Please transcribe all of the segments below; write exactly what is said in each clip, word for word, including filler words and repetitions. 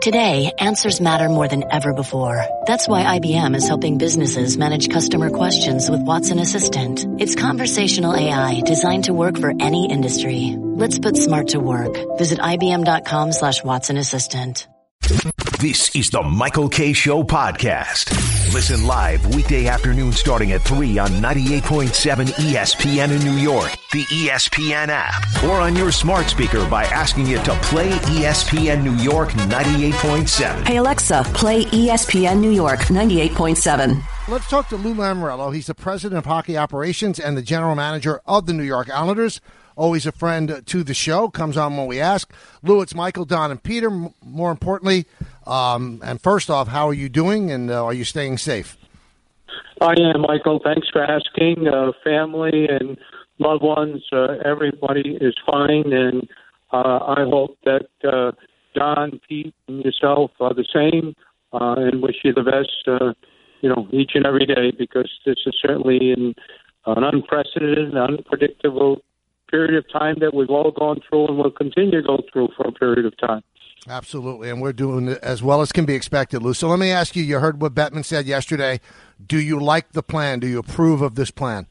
Today, answers matter more than ever before. That's why I B M is helping businesses manage customer questions with Watson Assistant. It's conversational A I designed to work for any industry. Let's put smart to work. Visit ibm.com slash Watson Assistant. This is the Michael Kay Show podcast. Listen live weekday afternoon starting at three on ninety-eight point seven E S P N in New York, the E S P N app, or on your smart speaker by asking it to play E S P N New York ninety-eight point seven. Hey Alexa, play E S P N New York ninety-eight point seven. Let's talk to Lou Lamoriello. He's the president of hockey operations and the general manager of the New York Islanders. Always a friend to the show. Comes on when we ask. Lou, it's Michael, Don, and Peter. More importantly, um, and first off, how are you doing, and uh, are you staying safe? I am, Michael. Thanks for asking. Uh, family and loved ones, uh, everybody is fine, and uh, I hope that uh, Don, Pete, and yourself are the same, uh, and wish you the best, uh, you know, each and every day, because this is certainly an, an unprecedented, unpredictable period of time that we've all gone through and will continue to go through for a period of time. Absolutely, and we're doing it as well as can be expected, Lou. So let me ask you, you heard what Bettman said yesterday. Do you like the plan? Do you approve of this plan?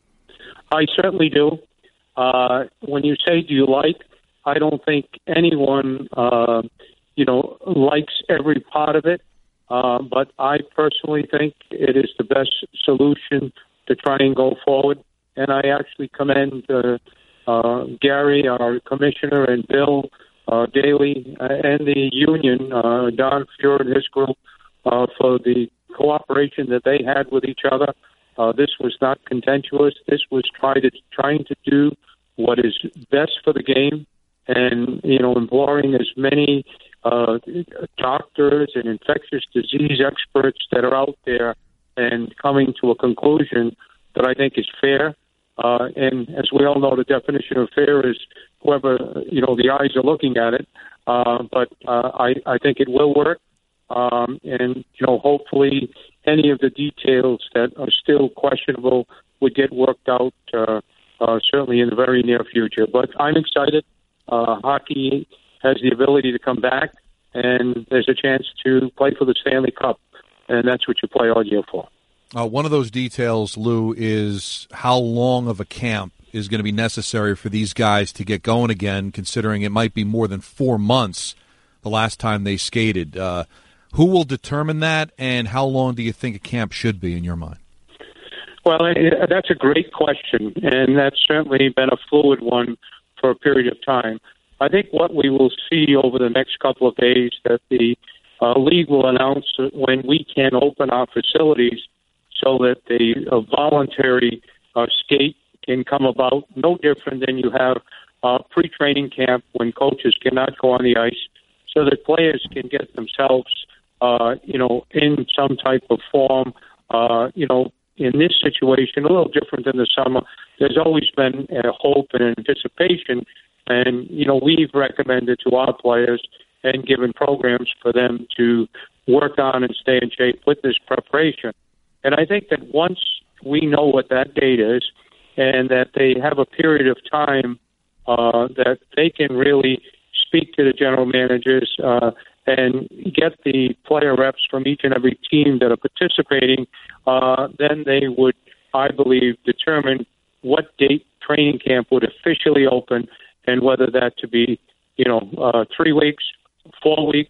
I certainly do. Uh, when you say do you like, I don't think anyone, uh, you know, likes every part of it, uh, but I personally think it is the best solution to try and go forward, and I actually commend uh, Uh, Gary, our commissioner, and Bill uh, Daly, uh, and the union, uh, Don Fuhr and his group, uh, for the cooperation that they had with each other. Uh, this was not contentious. This was try to, trying to do what is best for the game, and, you know, imploring as many uh, doctors and infectious disease experts that are out there and coming to a conclusion that I think is fair. Uh, and as we all know, the definition of fair is whoever, you know, the eyes are looking at it. Uh, but uh, I, I think it will work. Um, and, you know, hopefully any of the details that are still questionable would get worked out, uh, uh, certainly in the very near future. But I'm excited. Uh, hockey has the ability to come back, and there's a chance to play for the Stanley Cup. And that's what you play all year for. Uh, one of those details, Lou, is how long of a camp is going to be necessary for these guys to get going again, considering it might be more than four months the last time they skated. Uh, who will determine that, and how long do you think a camp should be in your mind? Well, that's a great question, and that's certainly been a fluid one for a period of time. I think what we will see over the next couple of days that the uh, league will announce when we can open our facilities so that the uh, voluntary uh, skate can come about, no different than you have uh, pre-training camp when coaches cannot go on the ice, so that players can get themselves, uh, you know, in some type of form. Uh, you know, in this situation, a little different than the summer, there's always been a hope and anticipation, and, you know, we've recommended to our players and given programs for them to work on and stay in shape with this preparation. And I think that once we know what that date is, and that they have a period of time uh, that they can really speak to the general managers uh, and get the player reps from each and every team that are participating, uh, then they would, I believe, determine what date training camp would officially open, and whether that to be, you know, uh, three weeks, four weeks,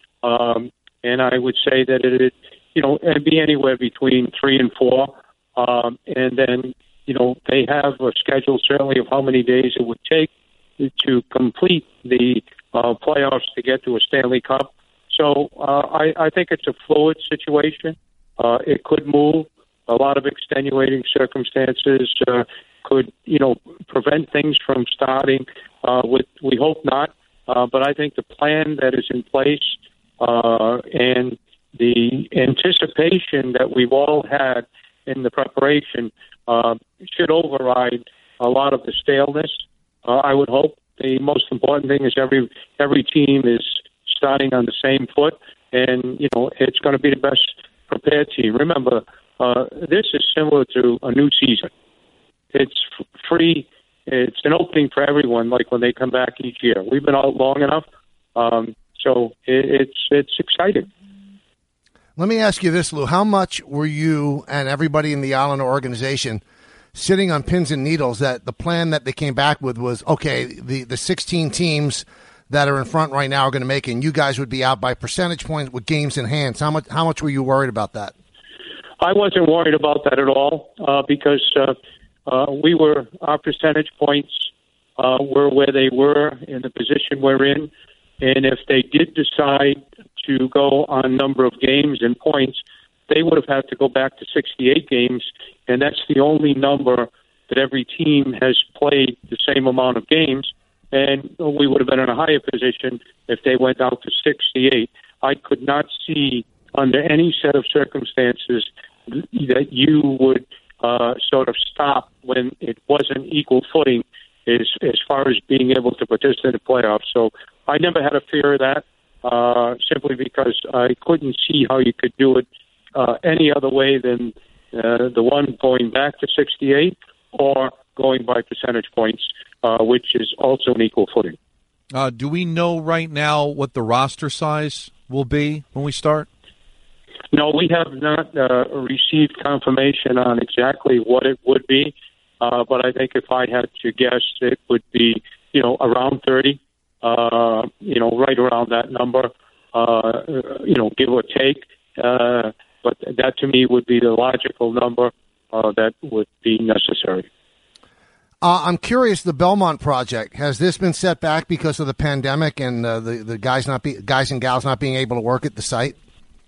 um, and I would say that it, you know, it'd be anywhere between three and four, um, and then, you know, they have a schedule certainly of how many days it would take to complete the uh, playoffs to get to a Stanley Cup. So uh, I, I think it's a fluid situation. Uh, it could move. A lot of extenuating circumstances uh, could, you know, prevent things from starting. Uh, with we hope not, uh, but I think the plan that is in place uh, and the anticipation that we've all had in the preparation uh, should override a lot of the staleness. Uh, I would hope the most important thing is every every team is starting on the same foot, and you know it's going to be the best prepared team. Remember, uh, this is similar to a new season. It's f- free. It's an opening for everyone, like when they come back each year. We've been out long enough, um, So it, it's it's exciting. Let me ask you this, Lou. How much were you and everybody in the Islander organization sitting on pins and needles that the plan that they came back with was, okay, the, the sixteen teams that are in front right now are going to make it, and you guys would be out by percentage points with games in hand? How much, how much were you worried about that? I wasn't worried about that at all uh, because uh, uh, we were, our percentage points uh, were where they were in the position we're in. And if they did decide to go on number of games and points, they would have had to go back to sixty-eight games, and that's the only number that every team has played the same amount of games, and we would have been in a higher position if they went out to sixty-eight. I could not see under any set of circumstances that you would uh, sort of stop when it wasn't equal footing as, as far as being able to participate in the playoffs. So I never had a fear of that, uh, simply because I couldn't see how you could do it uh, any other way than uh, the one going back to sixty-eight or going by percentage points, uh, which is also an equal footing. Uh, do we know right now what the roster size will be when we start? No, we have not uh, received confirmation on exactly what it would be, uh, but I think if I had to guess, it would be, you know, around thirty. Uh, you know, right around that number, uh, you know, give or take. Uh, but that to me would be the logical number uh, that would be necessary. Uh, I'm curious, the Belmont project, has this been set back because of the pandemic and uh, the, the guys not be, guys and gals not being able to work at the site?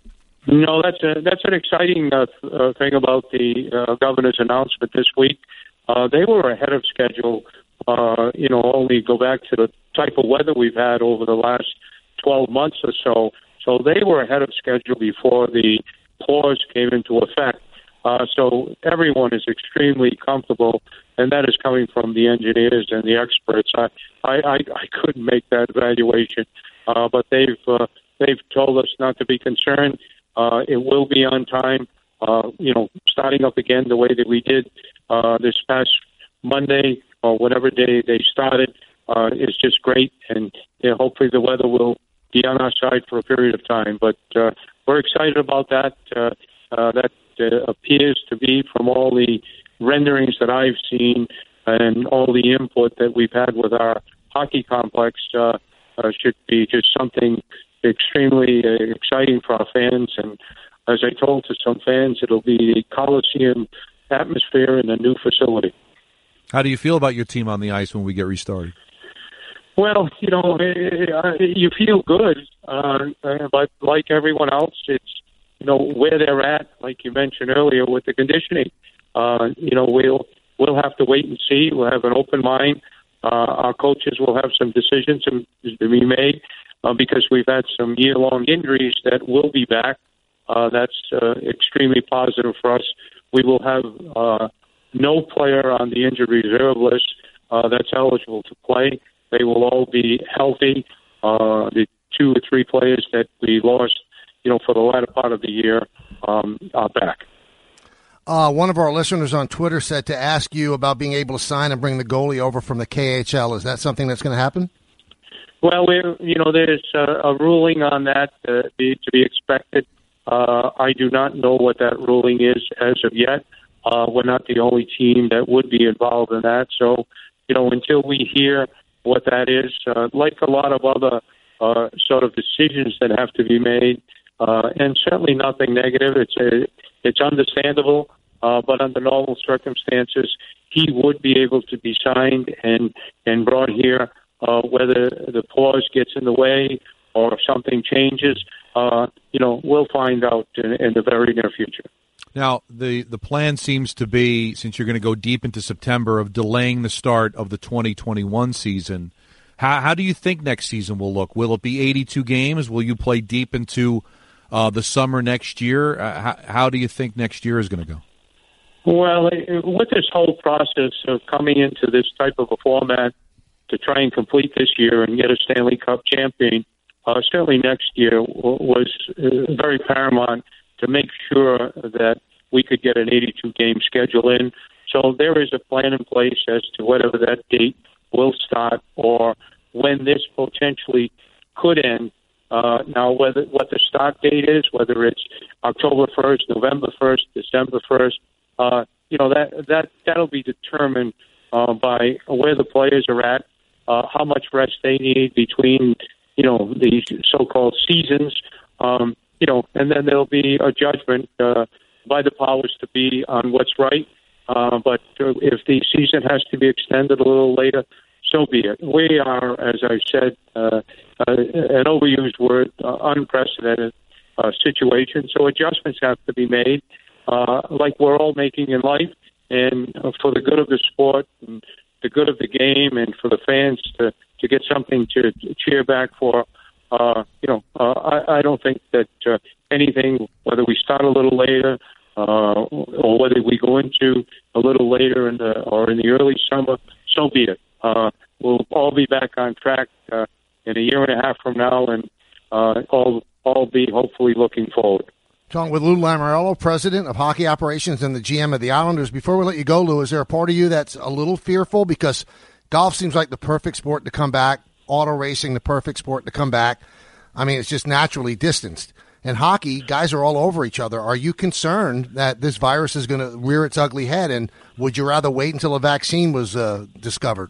No, that's a, that's an exciting uh, uh, thing about the uh, governor's announcement this week. Uh, they were ahead of schedule. Uh, you know, only go back to the type of weather we've had over the last twelve months or so. So they were ahead of schedule before the pause came into effect. Uh, so everyone is extremely comfortable, and that is coming from the engineers and the experts. I I, I, I couldn't make that evaluation, uh, but they've uh, they've told us not to be concerned. Uh, it will be on time. Uh, you know, starting up again the way that we did uh, this past Monday or whatever day they started uh, is just great, and you know, hopefully the weather will be on our side for a period of time. But uh, we're excited about that. Uh, uh, that uh, appears to be, from all the renderings that I've seen and all the input that we've had with our hockey complex, uh, uh, should be just something extremely uh, exciting for our fans. And as I told to some fans, it'll be the Coliseum atmosphere in a new facility. How do you feel about your team on the ice when we get restarted? Well, you know, you feel good, uh, but like everyone else, it's, you know, where they're at, like you mentioned earlier, with the conditioning. Uh, you know, we'll we'll have to wait and see. We'll have an open mind. Uh, our coaches will have some decisions to be made uh, because we've had some year-long injuries that will be back. Uh, that's uh, extremely positive for us. We will have uh, no player on the injured reserve list uh, that's eligible to play. They will all be healthy. Uh, the two or three players that we lost, you know, for the latter part of the year um, are back. Uh, one of our listeners on Twitter said to ask you about being able to sign and bring the goalie over from the K H L. Is that something that's going to happen? Well, we're, you know, there's a, a ruling on that uh, be, to be expected. Uh, I do not know what that ruling is as of yet. Uh, we're not the only team that would be involved in that. So, you know, until we hear what that is, uh, like a lot of other uh, sort of decisions that have to be made, uh, and certainly nothing negative. It's a, it's understandable, uh, but under normal circumstances, he would be able to be signed and, and brought here, uh, whether the pause gets in the way or if something changes. Uh, you know, we'll find out in, in the very near future. Now, the, the plan seems to be, since you're going to go deep into September, of delaying the start of the twenty twenty-one season. How, how do you think next season will look? Will it be eighty-two games? Will you play deep into uh, the summer next year? Uh, how, how do you think next year is going to go? Well, with this whole process of coming into this type of a format to try and complete this year and get a Stanley Cup champion, uh, certainly next year was uh, very paramount to make sure that we could get an eighty-two game schedule in. So there is a plan in place as to whatever that date will start or when this potentially could end Uh, now, whether what the start date is, whether it's October first, November first, December first, uh, you know, that, that, that'll be determined uh, by where the players are at, uh, how much rest they need between, you know, the so-called seasons, um, you know, and then there'll be a judgment uh, by the powers to be on what's right. Uh, but if the season has to be extended a little later, so be it. We are, as I said, uh, uh, an overused word, uh, unprecedented uh, situation. So adjustments have to be made, uh, like we're all making in life, and uh, for the good of the sport, and the good of the game, and for the fans to, to get something to cheer back for. Uh, you know, uh, I, I don't think that uh, anything, whether we start a little later uh, or whether we go into a little later in the or in the early summer, so be it. Uh, we'll all be back on track uh, in a year and a half from now, and uh, all all be hopefully looking forward. Talking with Lou Lamoriello, president of hockey operations and the G M of the Islanders. Before we let you go, Lou, is there a part of you that's a little fearful? Because golf seems like the perfect sport to come back, auto racing the perfect sport to come back. I mean, it's just naturally distanced. And hockey, guys are all over each other. Are you concerned that this virus is going to rear its ugly head, and would you rather wait until a vaccine was uh, discovered?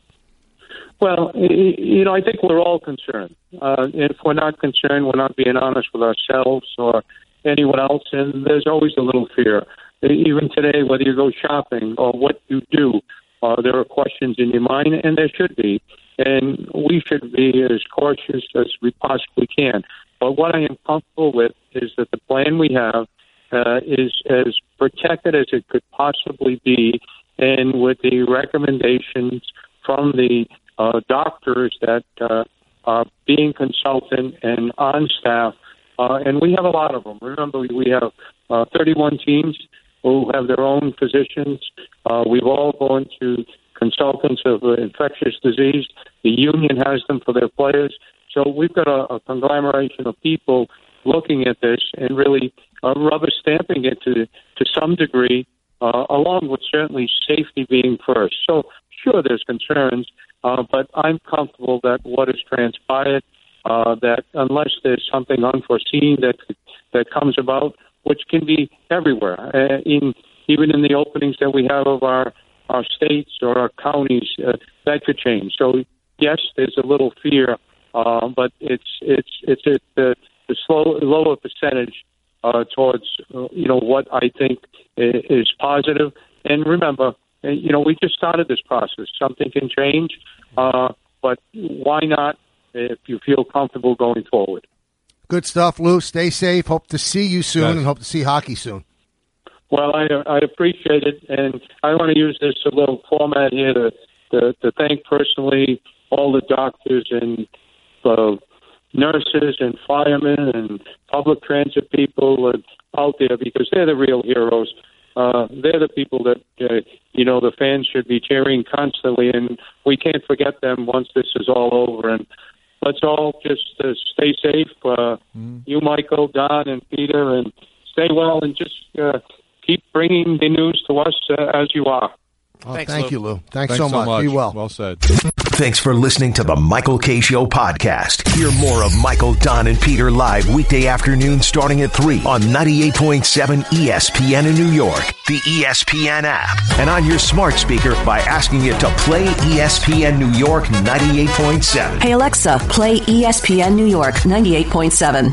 Well, you know, I think we're all concerned. Uh, if we're not concerned, we're not being honest with ourselves or anyone else, and there's always a little fear. Even today, whether you go shopping or what you do, uh, there are questions in your mind, and there should be. And we should be as cautious as we possibly can. But what I am comfortable with is that the plan we have uh, is as protected as it could possibly be, and with the recommendations from the uh, doctors that uh, are being consulted and on staff. Uh, and we have a lot of them. Remember, we have uh, thirty-one teams who have their own physicians. Uh, we've all gone to consultants of uh, infectious disease. The union has them for their players. So we've got a, a conglomeration of people looking at this and really uh, rubber stamping it to, to some degree, uh, along with certainly safety being first. So sure, there's concerns, uh, but I'm comfortable that what has transpired, uh, that unless there's something unforeseen that that comes about, which can be everywhere, uh, in even in the openings that we have of our our states or our counties, uh, that could change. So yes, there's a little fear, uh, but it's it's it's at the, the slow, lower percentage uh, towards uh, you know what I think is positive. And remember, you know, we just started this process. Something can change, uh, but why not if you feel comfortable going forward? Good stuff, Lou. Stay safe. Hope to see you soon, yes. and hope to see hockey soon. Well, I I appreciate it, and I want to use this a little format here to to, to thank personally all the doctors and uh, nurses and firemen and public transit people out there, because they're the real heroes. Uh, they're the people that uh, you know the fans should be cheering constantly, and we can't forget them once this is all over. And let's all just uh, stay safe. Uh, mm. You, Michael, Don, and Peter, and stay well, and just. Uh, Keep bringing the news to us uh, as you are. Oh, Thanks, thank Lou. you, Lou. Thanks, Thanks so, so much. much. Be well. Well said. Thanks for listening to the Michael Kay Show podcast. Hear more of Michael, Don, and Peter live weekday afternoon starting at three on ninety-eight point seven E S P N in New York, the E S P N app, and on your smart speaker by asking it to play E S P N New York ninety-eight point seven. Hey Alexa, play E S P N New York ninety-eight point seven.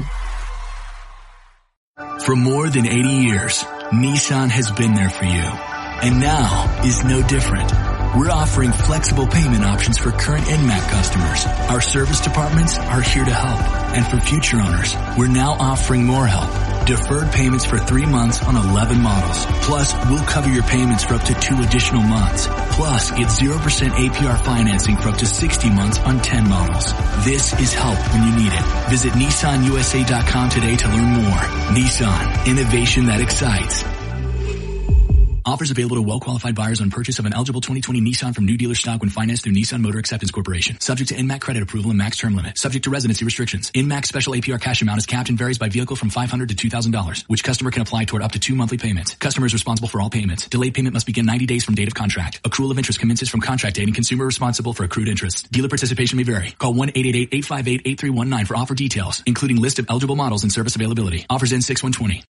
For more than eighty years, Nissan has been there for you. And now is no different. We're offering flexible payment options for current N M A C customers. Our service departments are here to help. And for future owners, we're now offering more help. Deferred payments for three months on eleven models. Plus, we'll cover your payments for up to two additional months. Plus, get zero percent A P R financing for up to sixty months on ten models. This is help when you need it. Visit Nissan U S A dot com today to learn more. Nissan, innovation that excites. Offers available to well-qualified buyers on purchase of an eligible twenty twenty Nissan from new dealer stock when financed through Nissan Motor Acceptance Corporation. Subject to N M A C credit approval and max term limit. Subject to residency restrictions. N M A C special A P R cash amount is capped and varies by vehicle from five hundred dollars to two thousand dollars, which customer can apply toward up to two monthly payments. Customer is responsible for all payments. Delayed payment must begin ninety days from date of contract. Accrual of interest commences from contract date and consumer responsible for accrued interest. Dealer participation may vary. Call one eight eight eight, eight five eight, eight three one nine for offer details, including list of eligible models and service availability. Offers end six one twenty.